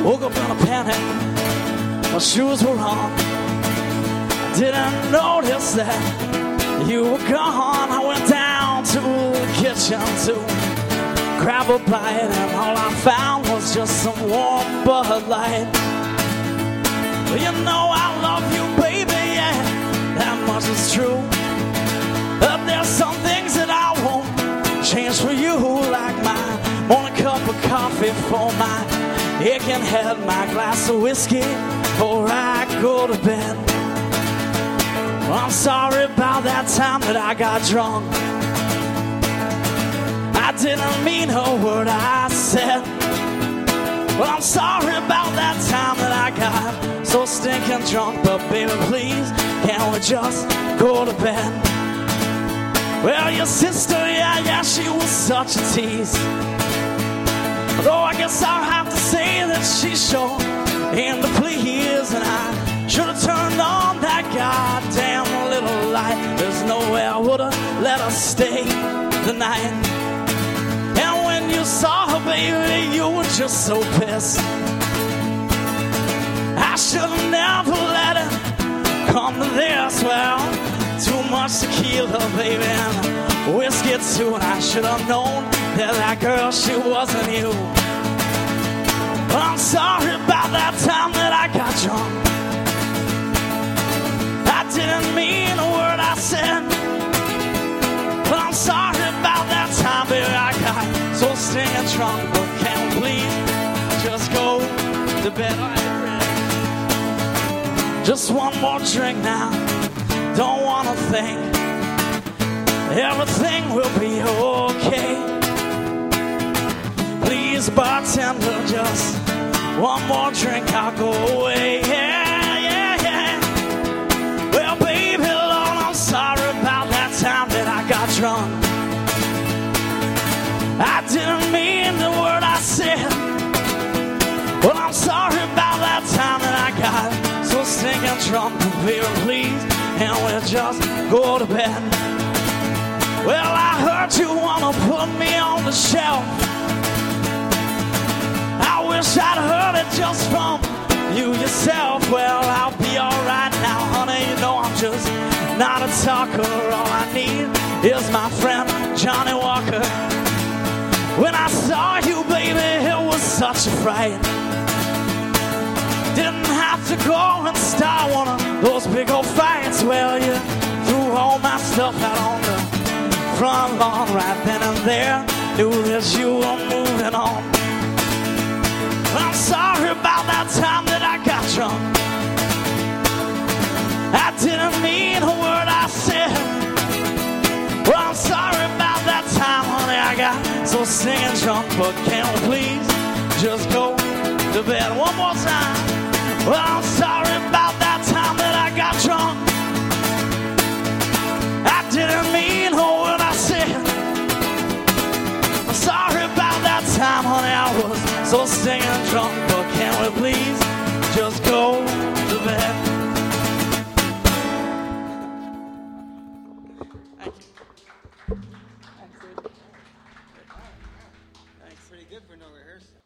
Woke up in a panic, my shoes were on. I didn't notice that you were gone. I went down to the kitchen to grab a bite, and all I found was just some warm Bud Light. Well, you know I love you, baby, yeah, that much is true. But there's some things that I won't change for you, like my morning cup of coffee for my aching head, my glass of whiskey before I go to bed. Well, I'm sorry about that time that I got drunk. I didn't mean a word I said. Well, I'm sorry about that time that I got so stinking drunk. But baby, please, can't we just go to bed? Well, your sister, yeah, she was such a tease. Though I guess I'll have to say that she sure aimed to please. And I should have turned on that goddamn little light. There's no way I would have let her stay the night. And when you saw her, baby, you were just so pissed. I should have never let it come to this. Well, too much tequila, baby, and whiskey too. And I should have known that that girl, she wasn't you. But I'm sorry about that time that I got drunk. I didn't mean a word I said. But I'm sorry about that time, baby, I got so stinking drunk. But can we please just go to bed? Just one more drink now. Don't wanna think. Everything will be okay. Please, bartender, just one more drink, I'll go away. Yeah, yeah, yeah. Well, baby, Lord, I'm sorry about that time that I got drunk. I didn't mean the word I said. Well, I'm sorry about that time that I got so stinking drunk. Baby, please, and we'll just go to bed. Well, I heard you wanna put me on the shelf. I wish I'd heard it just from you yourself. Well, I'll be alright now, honey. You know I'm just not a talker. All I need is my friend Johnny Walker. When I saw you, baby, it was such a fright. Didn't have to go and start one of those big old fights. Well, you threw all my stuff out on the front lawn right then and there. Knew that you were moving on. I'm sorry about that time that I got drunk. I didn't mean a word I said. Well, I'm sorry about that time, honey, I got so singing drunk. But can we please just go to bed one more time? Well, I'm sorry about that time that I got drunk. I didn't mean a word I said. I'm sorry about that time, honey, I was so singing drunk. But can we please just go to bed? Thank you. Thanks, dude. Thanks. Pretty good for no rehearsal.